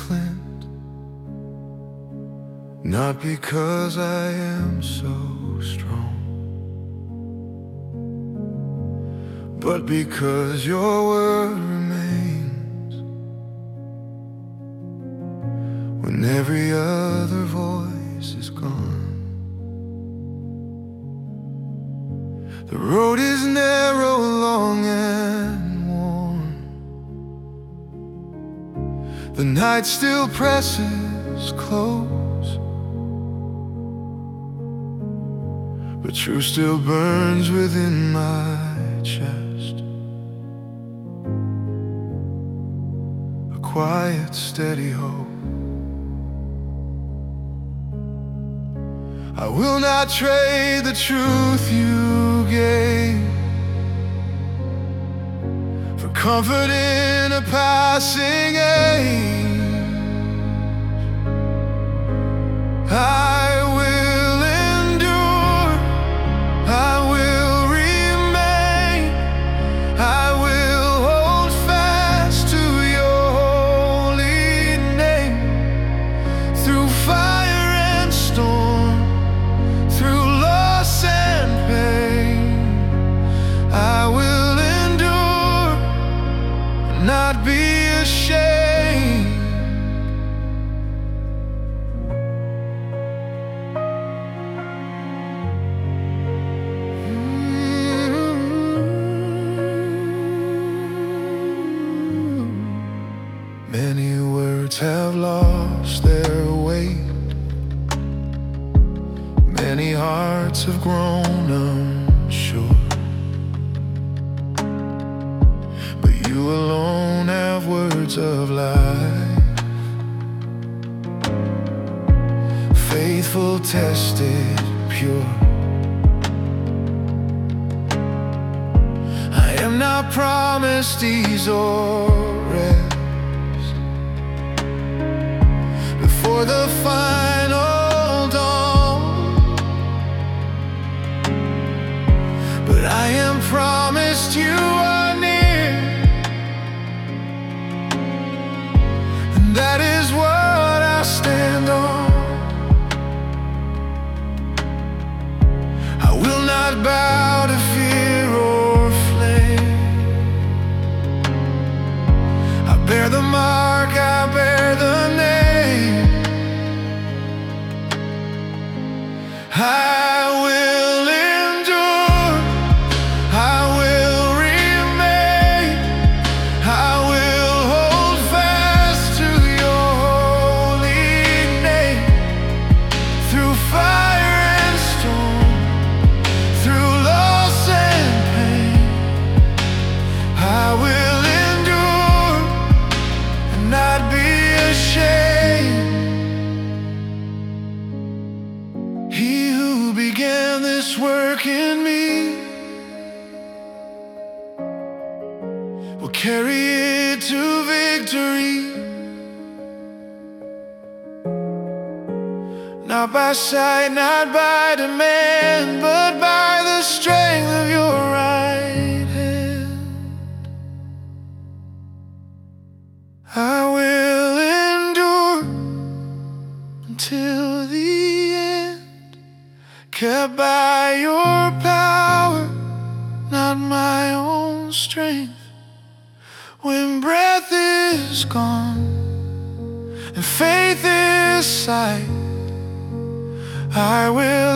flint, not because I am so strong, but because your word remains when every other voice is gone. The road is narrow, long and worn. The night still presses close, but truth still burns within my chest. A quiet, steady hope. I will not trade the truth you gave for comfort in a passing age. I will endure, I will remain, I will hold fast to your holy name. Through fire and storm, through loss and pain, I will endure, not be ashamed. Many words have lost their weight, many hearts have grown unsure, but you alone have words of life, faithful, tested, pure. I am not promised ease or rest before the final dawn, but I am promised you are near, and that is what I stand on. I will not bow to fear or flame. I bear the mark, I bear the name. I will endure, I will remain, I will hold fast to your holy name. Through fire and storm, through loss and pain, I will endure and not be ashamed. He who began this work in me will carry it to victory, not by sight, not by demand, but by the strength of your right hand. I will endure until the end, kept by your power, not my own strength. When breath is gone and faith is sight, I will